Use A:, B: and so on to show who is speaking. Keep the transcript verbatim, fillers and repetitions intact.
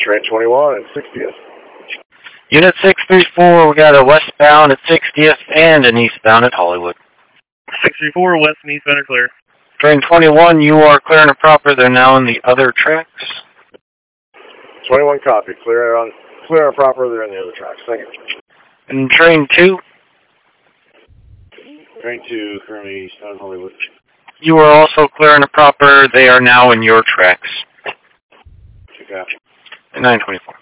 A: Train twenty-one at sixtieth.
B: Unit six three four, we got a westbound at sixtieth and an eastbound at Hollywood.
C: six three four, west and eastbound are clear.
B: Train twenty-one, you are clear and proper. They're now in the other tracks.
A: twenty-one copy. Clear on clear and proper. They're in the other tracks. Thank you.
B: And train two?
A: Train two, currently eastbound Hollywood.
B: You are also clear and proper. They are now in your tracks.
A: Two copy.
B: nine twenty-four.